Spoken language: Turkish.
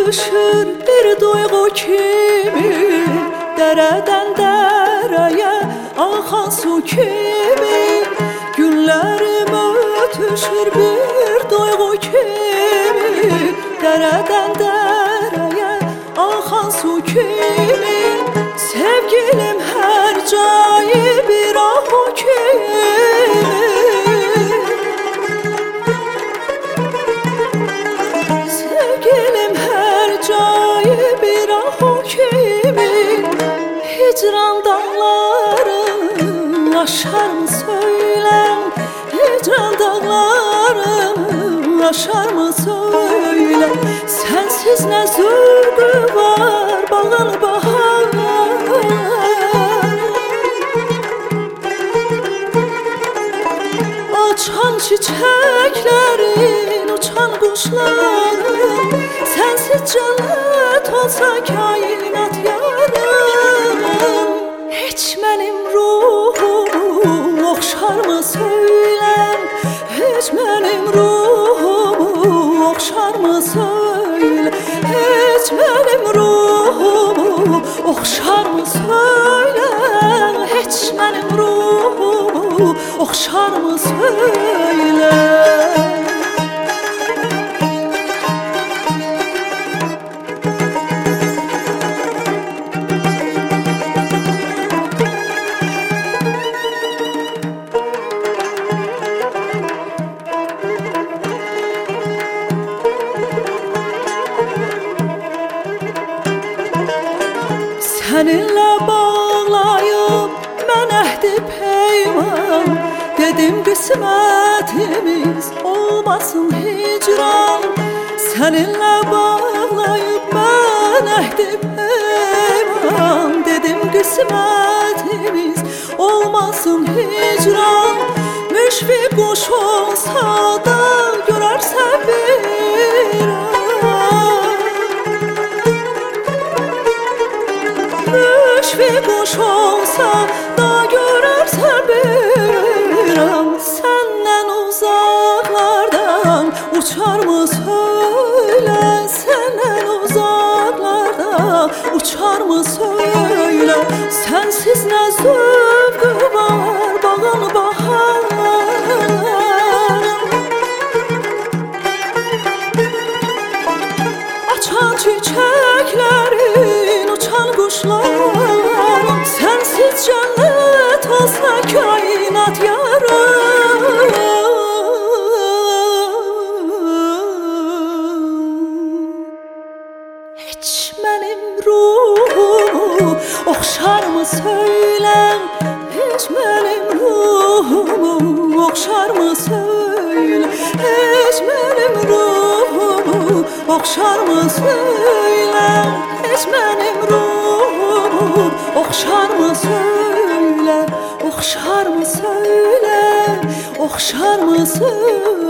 ötüşür bir duyğu kimi, dərədən dərəyə axan su kimi. Günlərim ötüşür bir duyğu kimi, dərədən dərəyə axan su kimi. Sevgilim hər cayı bir ahu kimi. Sevgilim hər cayı bir ahu kimi. Hicran dağları aşar mı söyle, hicran dağları aşar mı söyle. Sensiz ne zövqü var bağın bahar. Açan çiçeklerin, uçan kuşların, sensiz cennet olsa kainat yarım. Hiç benim ruhumu okşar mı söyle, hiç benim ruhumu okşar mı söyle. Hiç benim ruhumu okşar mı söyle, hiç benim ruhumu okşar mı söyle. Seninle bağlayıp ben ehdi peyman, dedim kısmetimiz olmasın hicran. Seninle bağlayıp ben ehdi peyman, dedim kısmetimiz olmasın hicran. Müşfik kuş olsa da görerse bir an, müşfik kuş olsa da görerse bir an. Senden uzaklardan uçar mı söyle, senden uzaklardan uçar mı söyle. Sensiz ne zövqü var bağın bahar. Açan çiçeklerin, uçan kuşların, sensiz cennet olsa kainat yarım. Hiç benim ruhumu okşar mı söyle, hiç benim ruhumu okşar mı söyle. Hiç benim ruhumu okşar mı söyle, hiç benim ruhumu okşar mı söyle. Okşar mı söyle, okşar mı söyle.